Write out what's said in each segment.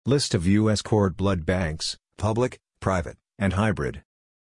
List of U.S. cord blood banks: public, private, and hybrid.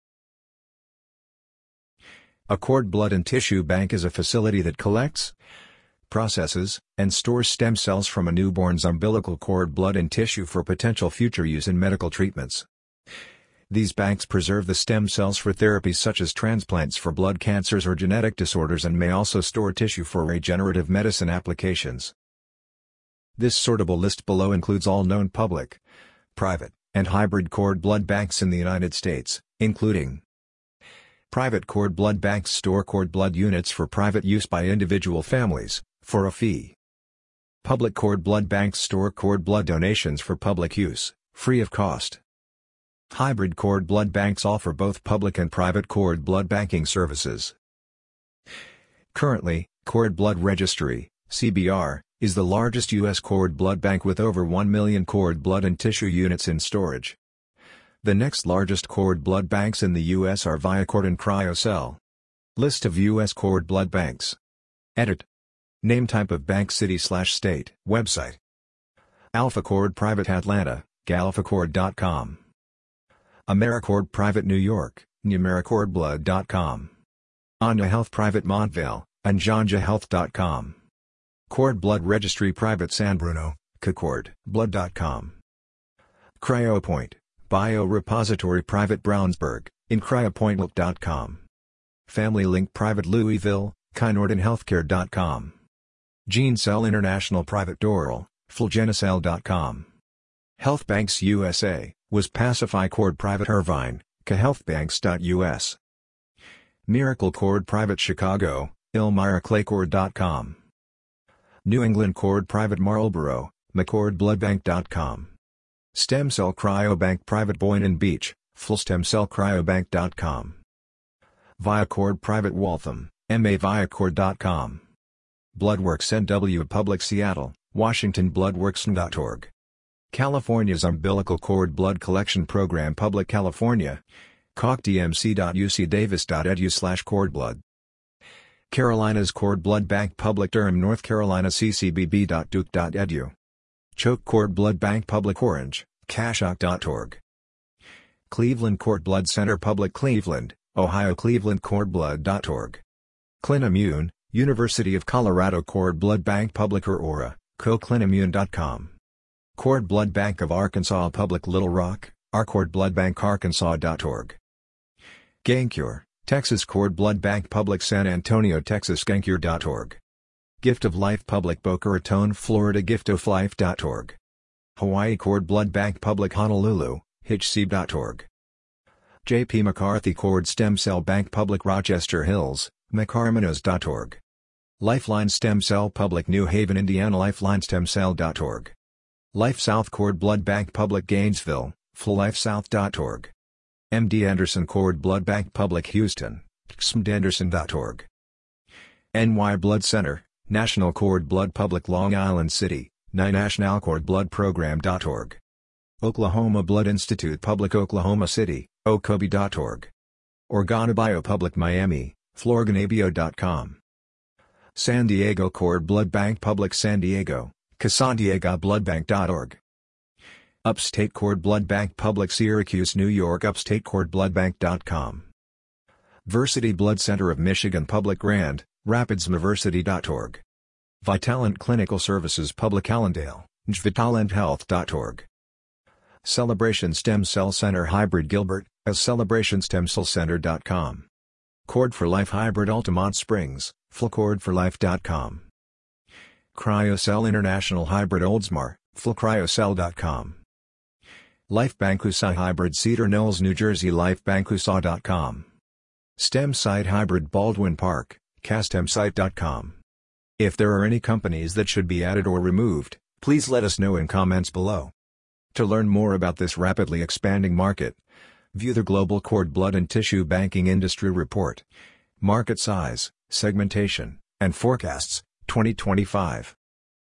A cord blood and tissue bank is a facility that collects, processes, and stores stem cells from a newborn's umbilical cord blood and tissue for potential future use in medical treatments. These banks preserve the stem cells for therapies such as transplants for blood cancers or genetic disorders and may also store tissue for regenerative medicine applications. This sortable list below includes all known public, private, and hybrid cord blood banks in the United States, including: private cord blood banks store cord blood units for private use by individual families, for a fee. Public cord blood banks store cord blood donations for public use, free of cost. Hybrid cord blood banks offer both public and private cord blood banking services. Currently, Cord Blood Registry, CBR, is the largest U.S. cord blood bank with over 1 million cord blood and tissue units in storage. The next largest cord blood banks in the U.S. are ViaCord and CryoCell. List of U.S. cord blood banks. Edit. Name type of bank: city/state. Website: AlphaCord Private Atlanta, galphacord.com. AmeriCord Private New York, numericordblood.com. Anya Health Private Montvale, anjanjahealth.com. Cord Blood Registry Private San Bruno, cordblood.com. CryoPoint, Biorepository Private Brownsburg, in cryopointlook.com. Family Link Private Louisville, kynortonhealthcare.com. GeneCell International Private Doral, fulgenicell.com. HealthBanks USA, was Pacify Cord Private Irvine, cahealthbanks.us. Miracle Cord Private Chicago, ilmyraclaycord.com. New England Cord Private Marlboro, mccordbloodbank.com. Stem Cell Cryobank Private Boynton Beach, fullstemcellcryobank.com. ViaCord Private Waltham, maviacord.com. Bloodworks NW Public Seattle, Washington bloodworks.org. California's Umbilical Cord Blood Collection Program Public California, cocdmc.ucdavis.edu/cordblood. Carolina's Cord Blood Bank Public Durham North Carolina ccbb.duke.edu. Choke Cord Blood Bank Public Orange, cashock.org. Cleveland Cord Blood Center Public Cleveland, Ohio clevelandcordblood.org. ClinImmune, University of Colorado Cord Blood Bank Public Aurora, coclinimmune.com. Cord Blood Bank of Arkansas Public Little Rock, rcordbloodbankarkansas.org. GainCure, Texas Cord Blood Bank Public San Antonio Texas GainCure.org. Gift of Life Public Boca Raton Florida giftoflife.org. Hawaii Cord Blood Bank Public Honolulu, hcb.org. J.P. McCarthy Cord Stem Cell Bank Public Rochester Hills, mcarminos.org. Lifeline Stem Cell Public New Haven Indiana LifelineStemCell.org. Life South Cord Blood Bank Public Gainesville, fullifesouth.org. MD Anderson Cord Blood Bank Public Houston, xmdanderson.org. NY Blood Center, National Cord Blood Public Long Island City, nationalcordbloodprogram.org. Oklahoma Blood Institute Public Oklahoma City, okobe.org. OrganoBio Public Miami, florganabio.com. San Diego Cord Blood Bank Public San Diego, casandiegaBloodbank.org. Upstate Cord Blood Bank Public Syracuse New York upstateCordBloodbank.com. Versity Blood Center of Michigan Public Grand, rapidsuniversity.org. Vitalant Clinical Services Public Allendale, njvitalendhealth.org. Celebration Stem Cell Center Hybrid Gilbert, celebrationstemcellcenter.com. Cord for Life Hybrid Altamont Springs, fullcordforlife.com. CryoCell International Hybrid Oldsmar, fullcryocell.com. LifeBankusa Hybrid Cedar Knolls New Jersey lifebankusa.com. StemSite Hybrid Baldwin Park, castemsite.com. If there are any companies that should be added or removed, please let us know in comments below. To learn more about this rapidly expanding market, view the Global Cord Blood and Tissue Banking Industry Report, Market Size, Segmentation, and Forecasts, 2025.